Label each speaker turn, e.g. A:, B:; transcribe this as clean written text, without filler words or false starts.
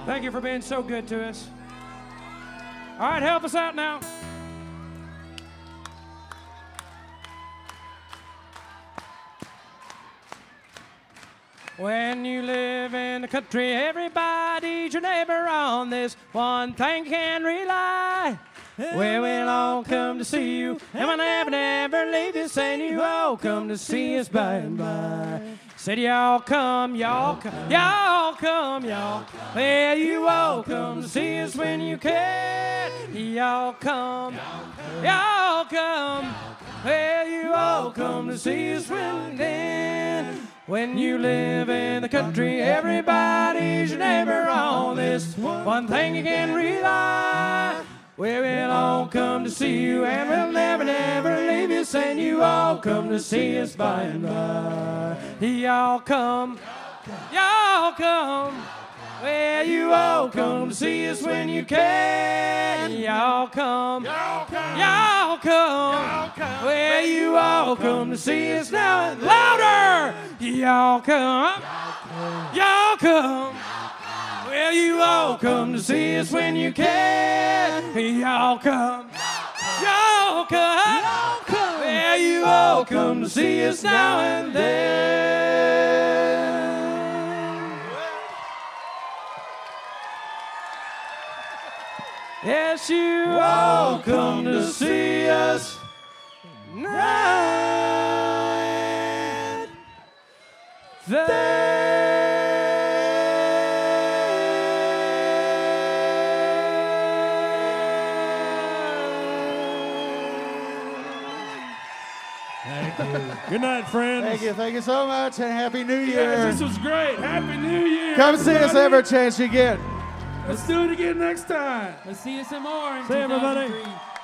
A: Thank you for being so good to us. All right, help us out now. When you live in the country, everybody's your neighbor. On this one thing you can rely. Where we'll all come to see you, and we'll never leave you, saying you all come to see us by and by. Said y'all come, y'all come, y'all come, y'all come. Well, you all come to see us when you can. Y'all come, y'all come. Well, you all come to see us when then. When you live in the country, everybody's your neighbor. On this one thing you can rely. Where we'll all come to see you, and we'll never leave you, saying you all come to see us by and by. Y'all come, y'all come. Well, you all come to see us when you can. Y'all come, y'all come. Well, you all come to see us now and louder. Y'all come, y'all come. Well, you all come to see us when you can. Y'all come, y'all come. Well, you all come to see us now and then. Yes, you all come to see us now and then.
B: Good night, friends.
C: Thank you so much, and Happy New Year.
B: Yes, this was great. Happy New Year.
C: Come see us every chance you get.
B: Let's do it again next time.
D: Let's see you some more in
B: See you, everybody.
D: 2003.